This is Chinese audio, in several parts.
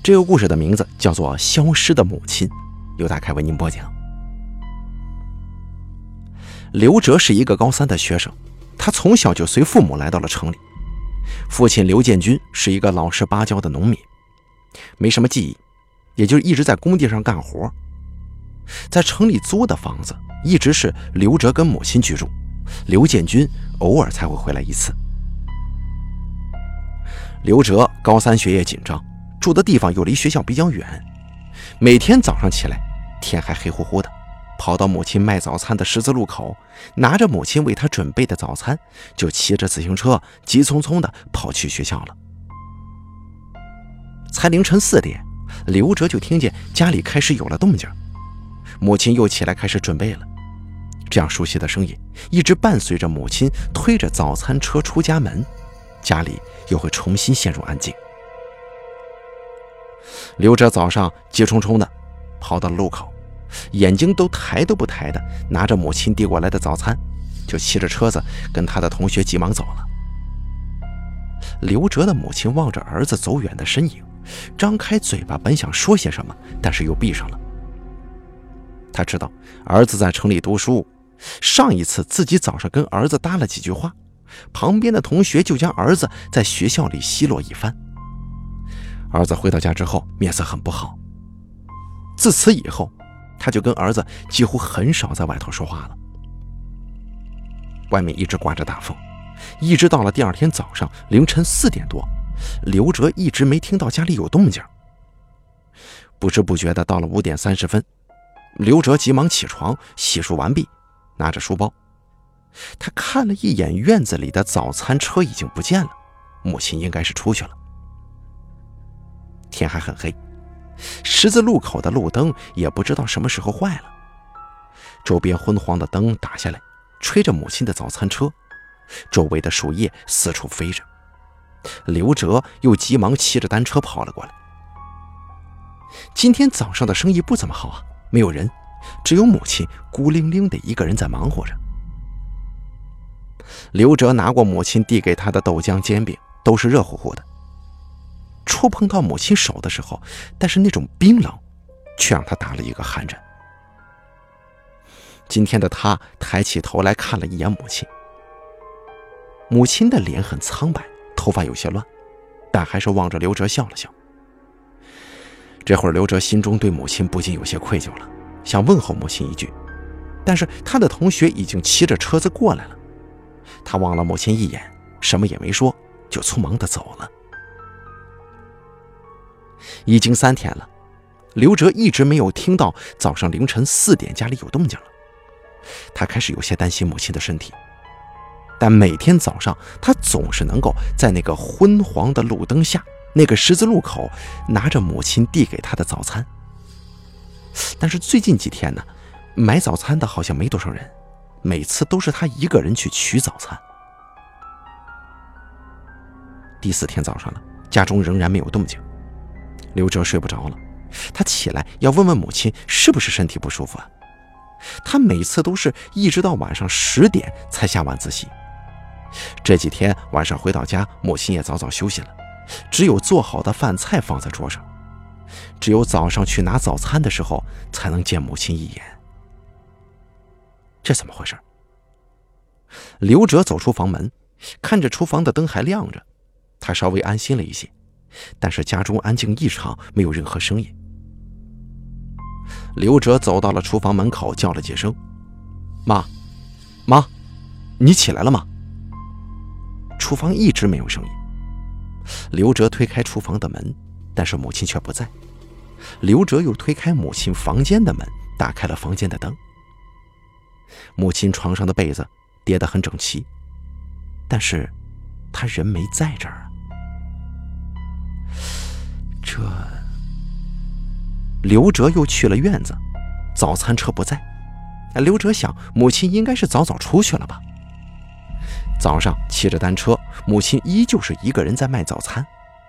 这个故事的名字叫做《消失的母亲》，由大开为您播讲。刘哲是一个高3的学生，他从小就随父母来到了城里。父亲刘建军是一个老实巴交的农民，没什么技艺，也就是一直在工地上干活。在城里租的房子一直是刘哲跟母亲居住，刘建军偶尔才会回来一次。刘哲高3学业紧张，住的地方又离学校比较远，每天早上起来天还黑乎乎的，跑到母亲卖早餐的十字路口，拿着母亲为他准备的早餐，就骑着自行车急匆匆地跑去学校了。才凌晨4点，刘哲就听见家里开始有了动静，母亲又起来开始准备了。这样熟悉的声音一直伴随着母亲推着早餐车出家门，家里又会重新陷入安静。刘哲早上急冲冲的跑到了路口，眼睛都抬都不抬的拿着母亲递过来的早餐，就骑着车子跟他的同学急忙走了。刘哲的母亲望着儿子走远的身影，张开嘴巴本想说些什么，但是又闭上了。他知道儿子在城里读书，上一次自己早上跟儿子搭了几句话，旁边的同学就将儿子在学校里奚落一番。儿子回到家之后面色很不好，自此以后他就跟儿子几乎很少在外头说话了。外面一直刮着大风，一直到了第二天早上凌晨4点多，刘哲一直没听到家里有动静。不知不觉的到了5点30分，刘哲急忙起床洗漱完毕，拿着书包，他看了一眼院子里的早餐车已经不见了，母亲应该是出去了。天还很黑，十字路口的路灯也不知道什么时候坏了，周边昏黄的灯打下来，吹着母亲的早餐车，周围的树叶四处飞着。刘哲又急忙骑着单车跑了过来。今天早上的生意不怎么好啊，没有人，只有母亲孤零零的一个人在忙活着。刘哲拿过母亲递给他的豆浆煎饼，都是热乎乎的。触碰到母亲手的时候，但是那种冰冷却让他打了一个寒颤。今天的他抬起头来看了一眼母亲，母亲的脸很苍白，头发有些乱，但还是望着刘哲笑了笑。这会儿刘哲心中对母亲不禁有些愧疚了，想问候母亲一句，但是他的同学已经骑着车子过来了，他望了母亲一眼，什么也没说，就匆忙地走了。已经3天了，刘哲一直没有听到早上凌晨4点家里有动静了，他开始有些担心母亲的身体，但每天早上他总是能够在那个昏黄的路灯下，那个十字路口拿着母亲递给他的早餐。但是最近几天呢，买早餐的好像没多少人，每次都是他一个人去取早餐。第4天早上了，家中仍然没有动静，刘哲睡不着了，他起来要问问母亲是不是身体不舒服啊。他每次都是一直到晚上10点才下晚自习。这几天晚上回到家，母亲也早早休息了，只有做好的饭菜放在桌上，只有早上去拿早餐的时候才能见母亲一眼。这怎么回事？刘哲走出房门，看着厨房的灯还亮着，他稍微安心了一些，但是家中安静异常，没有任何声音。刘哲走到了厨房门口，叫了几声：“妈，妈，你起来了吗？”厨房一直没有声音。刘哲推开厨房的门，但是母亲却不在。刘哲又推开母亲房间的门，打开了房间的灯。母亲床上的被子叠得很整齐，但是她人没在这儿。刘哲又去了院子，早餐车不在。刘哲想，母亲应该是早早出去了吧。早上骑着单车，母亲依旧是一个人在卖早餐。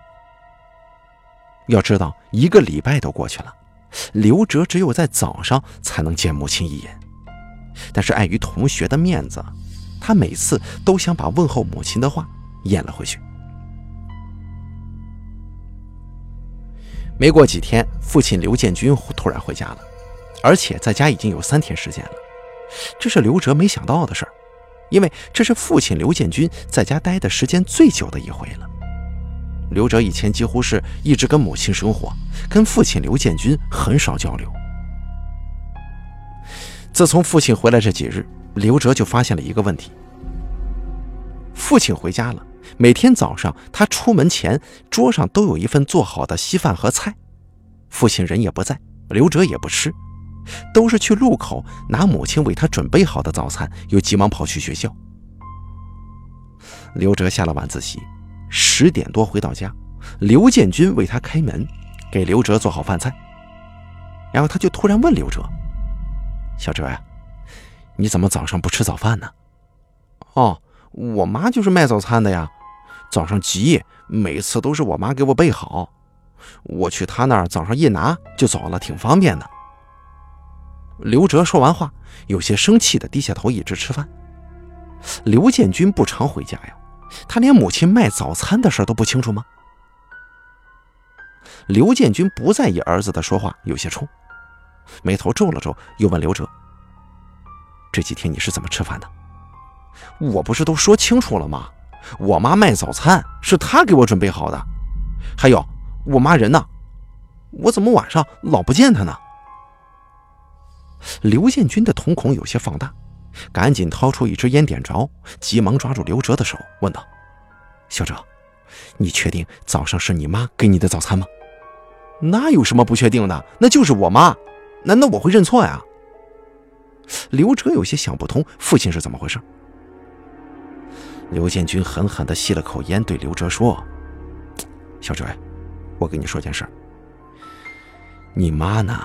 要知道1个礼拜都过去了，刘哲只有在早上才能见母亲一眼，但是碍于同学的面子，他每次都想把问候母亲的话咽了回去。 没过几天，父亲刘建军突然回家了，而且在家已经有3天时间了。这是刘哲没想到的事儿，因为这是父亲刘建军在家待的时间最久的一回了。刘哲以前几乎是一直跟母亲生活，跟父亲刘建军很少交流。自从父亲回来这几日，刘哲就发现了一个问题：父亲回家了，每天早上他出门前桌上都有一份做好的稀饭和菜，父亲人也不在，刘哲也不吃，都是去路口拿母亲为他准备好的早餐，又急忙跑去学校。刘哲下了晚自习，10点多回到家，刘建军为他开门，给刘哲做好饭菜，然后他就突然问刘哲：小哲呀，你怎么早上不吃早饭呢？哦，我妈就是卖早餐的呀，早上急，每次都是我妈给我备好，我去她那儿早上一拿就走了，挺方便的。刘哲说完话，有些生气的低下头一直吃饭。刘建军不常回家呀，他连母亲卖早餐的事都不清楚吗？刘建军不在意儿子的说话，有些冲，眉头皱了皱，又问刘哲：这几天你是怎么吃饭的？我不是都说清楚了吗？我妈卖早餐是她给我准备好的，还有我妈人呢，我怎么晚上老不见她呢？刘建军的瞳孔有些放大，赶紧掏出一支烟点着，急忙抓住刘哲的手问道：小哲，你确定早上是你妈给你的早餐吗？那有什么不确定的，那就是我妈，难道我会认错呀？刘哲有些想不通父亲是怎么回事。刘建军狠狠地吸了口烟，对刘哲说：小哲，我跟你说件事，你妈呢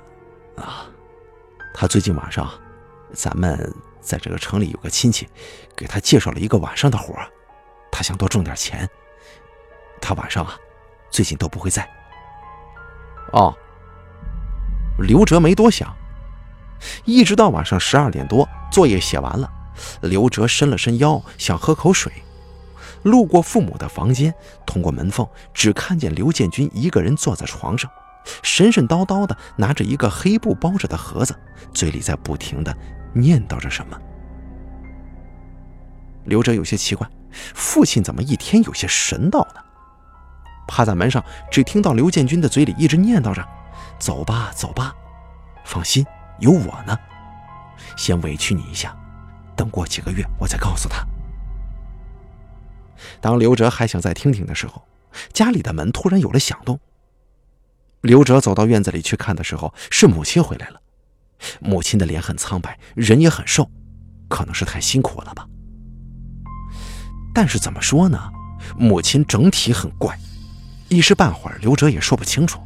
她最近晚上咱们在这个城里有个亲戚给她介绍了一个晚上的活，她想多挣点钱，她晚上最近都不会在。哦，刘哲没多想，一直到晚上12点多，作业写完了，刘哲伸了伸腰，想喝口水，路过父母的房间，通过门缝只看见刘建军一个人坐在床上，神神叨叨的拿着一个黑布包着的盒子，嘴里在不停的念叨着什么。刘哲有些奇怪，父亲怎么一天有些神叨呢？趴在门上，只听到刘建军的嘴里一直念叨着：走吧走吧，放心，有我呢，先委屈你一下，等过几个月我再告诉他。当刘哲还想再听听的时候，家里的门突然有了响动。刘哲走到院子里去看的时候，是母亲回来了。母亲的脸很苍白，人也很瘦，可能是太辛苦了吧。但是怎么说呢，母亲整体很怪，一时半会儿刘哲也说不清楚。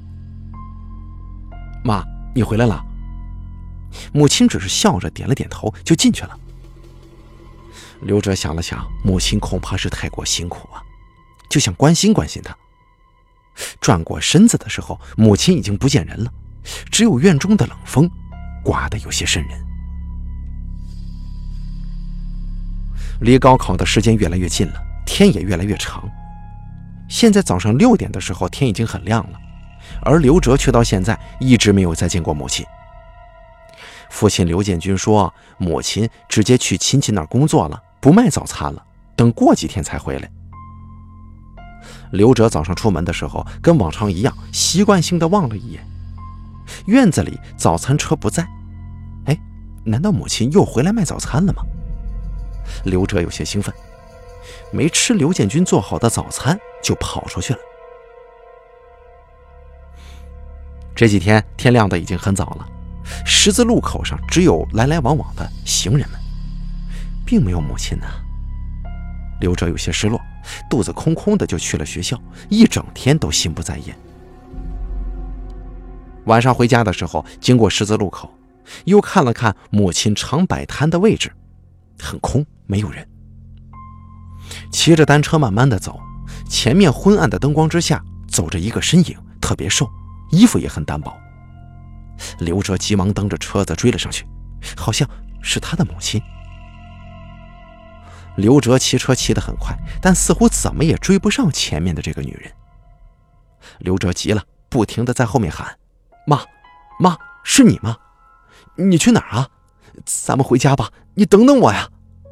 妈，你回来了。母亲只是笑着点了点头就进去了。刘哲想了想，母亲恐怕是太过辛苦就想关心关心她。转过身子的时候，母亲已经不见人了，只有院中的冷风刮得有些瘆人。离高考的时间越来越近了，天也越来越长。现在早上6点的时候，天已经很亮了，而刘哲却到现在一直没有再见过母亲。父亲刘建军说，母亲直接去亲戚那儿工作了，不卖早餐了，等过几天才回来。刘哲早上出门的时候，跟往常一样，习惯性的望了一眼院子里，早餐车不在。难道母亲又回来卖早餐了吗？刘哲有些兴奋，没吃刘建军做好的早餐就跑出去了。这几天天亮的已经很早了，十字路口上只有来来往往的行人们，并没有母亲呢。刘哲有些失落，肚子空空的就去了学校，一整天都心不在焉。晚上回家的时候，经过十字路口，又看了看母亲常摆摊的位置，很空，没有人。骑着单车慢慢的走，前面昏暗的灯光之下走着一个身影，特别瘦，衣服也很单薄。刘哲急忙蹬着车子追了上去，好像是他的母亲。刘哲骑车骑得很快，但似乎怎么也追不上前面的这个女人。刘哲急了， 不停地在后面喊：“妈，妈，是你吗？你去哪儿啊？咱们回家吧，你等等我呀！”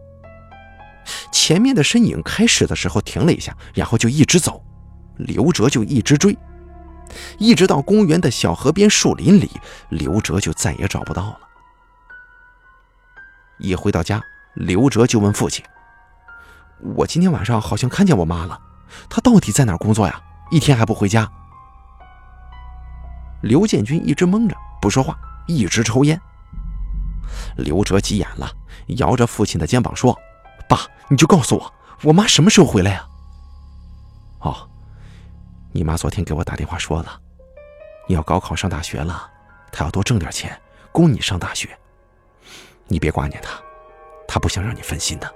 前面的身影开始的时候停了一下，然后就一直走，刘哲就一直追，一直到公园的小河边树林里，刘哲就再也找不到了。一回到家，刘哲就问父亲：“我今天晚上好像看见我妈了，她到底在哪儿工作呀？一天还不回家？”刘建军一直蒙着不说话，一直抽烟。刘哲急眼了，摇着父亲的肩膀说：“爸，你就告诉我妈什么时候回来呀？”“哦，你妈昨天给我打电话说了，你要高考上大学了，她要多挣点钱供你上大学。你别挂念她，她不想让你分心的。”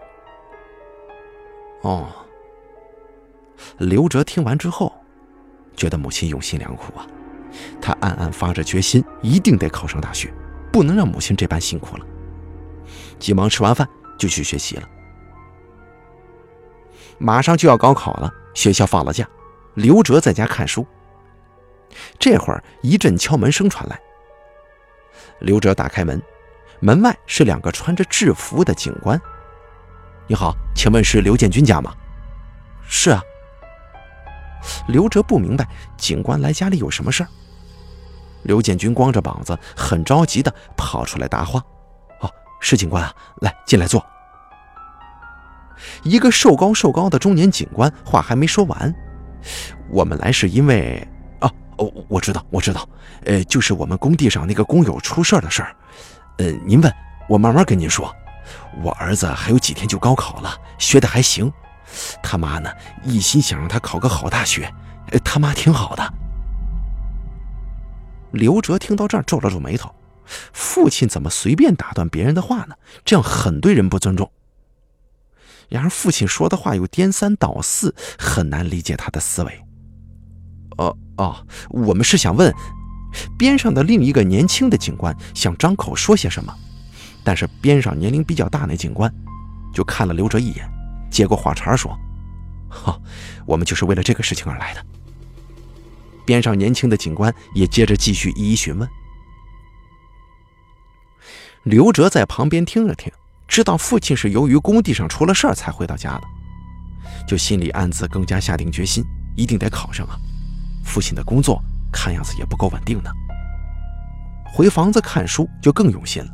哦。刘哲听完之后，觉得母亲用心良苦啊，他暗暗发着决心，一定得考上大学，不能让母亲这般辛苦了。急忙吃完饭就去学习了。马上就要高考了，学校放了假，刘哲在家看书。这会儿一阵敲门声传来，刘哲打开门，门外是2个穿着制服的警官。“你好，请问是刘建军家吗？”“是啊。”刘哲不明白警官来家里有什么事儿。刘建军光着膀子，很着急地跑出来答话：“哦，是警官啊，来，进来坐。”一个瘦高的中年警官话还没说完：“我们来是因为……我知道，就是我们工地上那个工友出事的事儿。您问，我慢慢跟您说。我儿子还有几天就高考了，学得还行。他妈呢，一心想让他考个好大学，他妈挺好的。”刘哲听到这儿皱了皱眉头，父亲怎么随便打断别人的话呢？这样很对人不尊重。然而父亲说的话又颠三倒四，很难理解他的思维。我们是想问……边上的另一个年轻的警官想张口说些什么，但是边上年龄比较大那警官就看了刘哲一眼，接过话茬说：“我们就是为了这个事情而来的。”边上年轻的警官也接着继续一一询问。刘哲在旁边听了听，知道父亲是由于工地上出了事儿才回到家的，就心里暗自更加下定决心，一定得考上啊！父亲的工作看样子也不够稳定的。回房子看书就更用心了。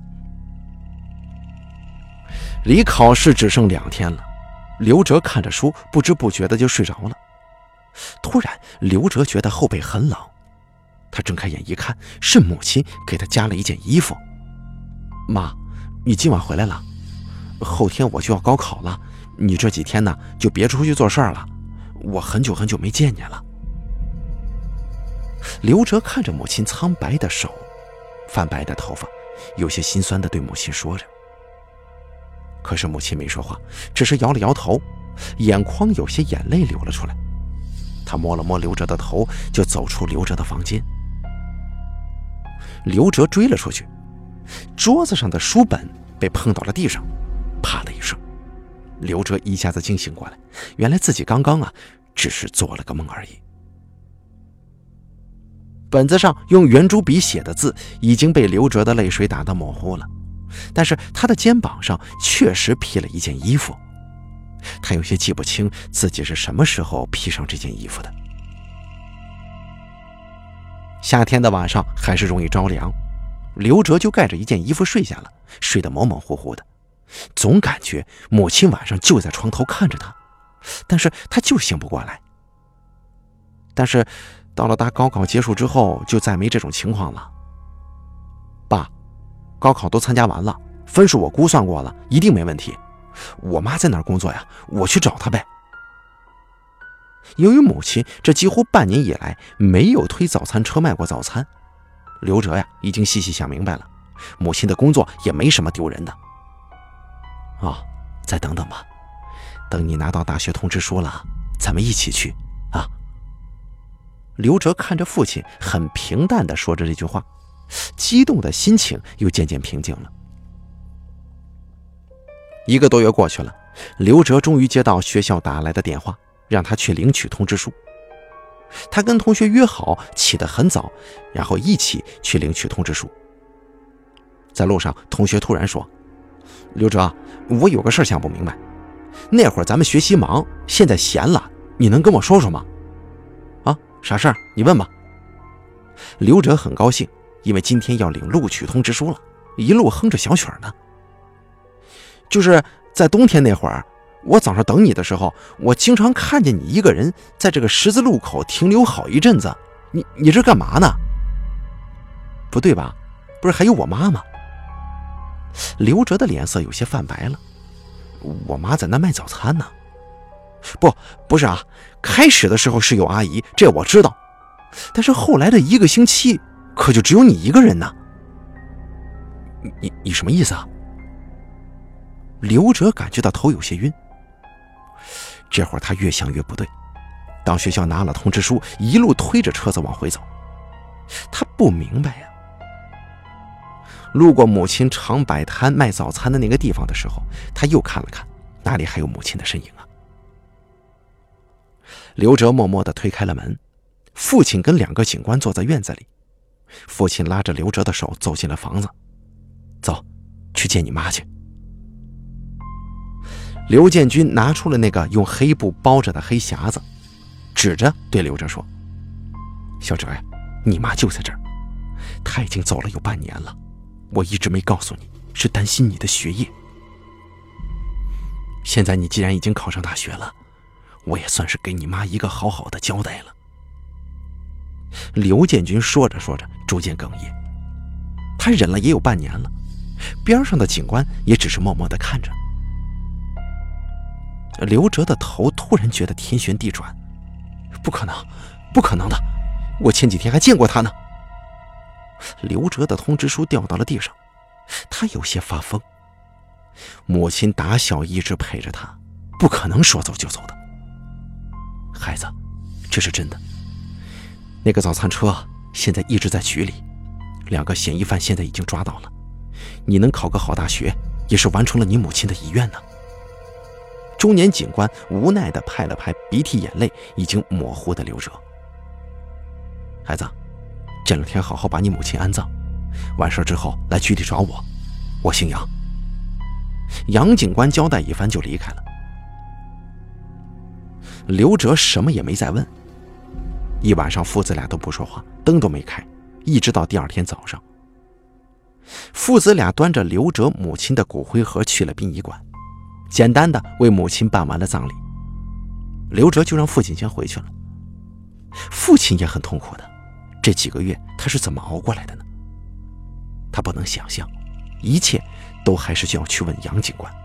离考试只剩2天了，刘哲看着书，不知不觉的就睡着了。突然，刘哲觉得后背很冷，他睁开眼一看，是母亲给他加了一件衣服。“妈，你今晚回来了，后天我就要高考了，你这几天呢就别出去做事了，我很久没见你了。”刘哲看着母亲苍白的手，泛白的头发，有些心酸地对母亲说着。可是母亲没说话，只是摇了摇头，眼眶有些眼泪流了出来。他摸了摸刘哲的头，就走出刘哲的房间。刘哲追了出去，桌子上的书本被碰到了地上，啪的一声，刘哲一下子惊醒过来，原来自己刚刚只是做了个梦而已。本子上用圆珠笔写的字已经被刘哲的泪水打得模糊了，但是他的肩膀上确实披了一件衣服。他有些记不清自己是什么时候披上这件衣服的。夏天的晚上还是容易着凉，刘哲就盖着一件衣服睡下了，睡得模模糊糊的，总感觉母亲晚上就在床头看着他，但是他就醒不过来。但是到了大高考结束之后，就再没这种情况了。“爸，高考都参加完了，分数我估算过了，一定没问题。我妈在哪儿工作呀？我去找她呗。”由于母亲这几乎半年以来没有推早餐车卖过早餐，刘哲已经细细想明白了，母亲的工作也没什么丢人的。再等等吧，等你拿到大学通知书了，咱们一起去啊。刘哲看着父亲很平淡地说着这句话，激动的心情又渐渐平静了。1个多月过去了，刘哲终于接到学校打来的电话，让他去领取通知书。 他跟同学约好起得很早，然后一起去领取通知书。在路上，同学突然说：“刘哲，我有个事想不明白，那会儿咱们学习忙，现在闲了，你能跟我说说吗？”“啊，啥事儿？你问吧。”刘哲很高兴，因为今天要领录取通知书了，一路哼着小曲呢。就是在冬天那会儿，我早上等你的时候，我经常看见你一个人在这个十字路口停留好一阵子，你这干嘛呢？”“不对吧？不是还有我妈吗？”刘哲的脸色有些泛白了。“我妈在那卖早餐呢。”“不是啊，开始的时候是有阿姨，这我知道，但是后来的1个星期可就只有你一个人呢。”“你什么意思啊？”刘哲感觉到头有些晕。这会儿他越想越不对，到学校拿了通知书，一路推着车子往回走。他不明白呀。路过母亲常摆摊卖早餐的那个地方的时候，他又看了看，哪里还有母亲的身影啊？刘哲默默地推开了门，父亲跟2个警官坐在院子里。父亲拉着刘哲的手走进了房子：“走，去见你妈去。”刘建军拿出了那个用黑布包着的黑匣子，指着对刘哲说：“小哲呀，你妈就在这儿，她已经走了有半年了，我一直没告诉你，是担心你的学业。现在你既然已经考上大学了，我也算是给你妈一个好好的交代了。”刘建军说着说着逐渐哽咽，他忍了也有半年了，边上的警官也只是默默地看着。刘哲的头突然觉得天旋地转，不可能，不可能的，我前几天还见过他呢。刘哲的通知书掉到了地上，他有些发疯。母亲打小一直陪着他，不可能说走就走的。孩子，这是真的。那个早餐车现在一直在局里，2个嫌疑犯现在已经抓到了。你能考个好大学，也是完成了你母亲的遗愿呢。中年警官无奈地拍了拍鼻涕眼泪已经模糊的刘哲：“孩子，这2天好好把你母亲安葬，完事之后来局里找我，我姓杨。”杨警官交代一番就离开了。刘哲什么也没再问，一晚上父子俩都不说话，灯都没开，一直到第2天早上。父子俩端着刘哲母亲的骨灰盒去了殡仪馆，简单的为母亲办完了葬礼。刘哲就让父亲先回去了。父亲也很痛苦的，这几个月他是怎么熬过来的呢？他不能想象，一切都还是需要去问杨警官。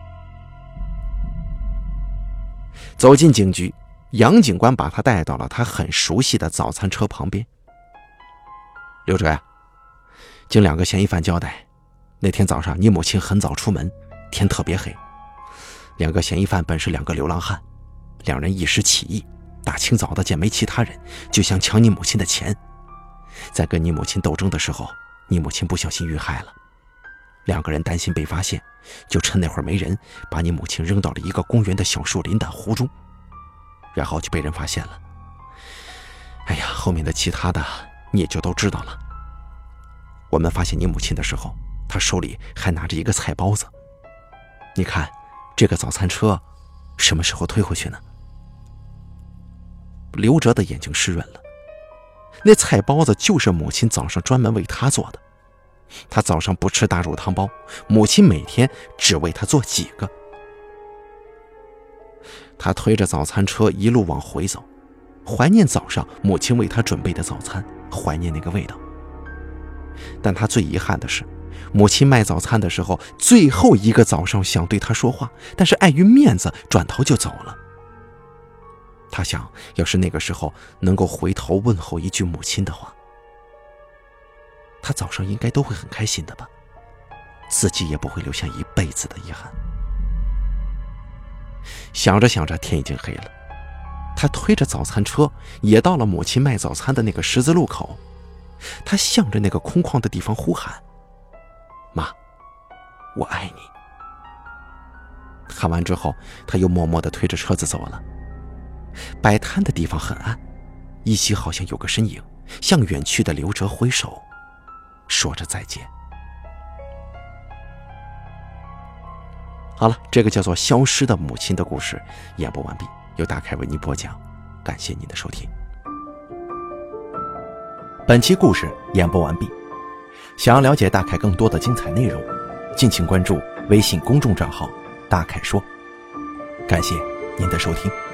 走进警局，杨警官把他带到了他很熟悉的早餐车旁边。刘哲呀，经2个嫌疑犯交代，那天早上你母亲很早出门，天特别黑。2个嫌疑犯本是2个流浪汉，2人一时起意，大清早的见没其他人，就想抢你母亲的钱。在跟你母亲斗争的时候，你母亲不小心遇害了。2个人担心被发现，就趁那会儿没人，把你母亲扔到了一个公园的小树林的湖中，然后就被人发现了。哎呀，后面的其他的你也就都知道了。我们发现你母亲的时候，她手里还拿着一个菜包子。你看这个早餐车什么时候推回去呢？刘哲的眼睛湿润了，那菜包子就是母亲早上专门为他做的。他早上不吃大肉汤包，母亲每天只为他做几个。他推着早餐车一路往回走，怀念早上母亲为他准备的早餐，怀念那个味道。但他最遗憾的是，母亲卖早餐的时候，最后一个早上想对他说话，但是碍于面子，转头就走了。他想，要是那个时候能够回头问候一句母亲的话，他早上应该都会很开心的吧，自己也不会留下一辈子的遗憾。想着想着，天已经黑了。他推着早餐车也到了母亲卖早餐的那个十字路口，他向着那个空旷的地方呼喊：“妈，我爱你。”喊完之后，他又默默地推着车子走了。摆摊的地方很暗， 依稀好像有个身影向远去的刘哲挥手，说着再见。好了，这个叫做消失的母亲的故事演播完毕，由大凯为您播讲，感谢您的收听。 本期故事演播完毕，想要了解大凯更多的精彩内容，敬请关注微信公众账号大凯说。感谢您的收听。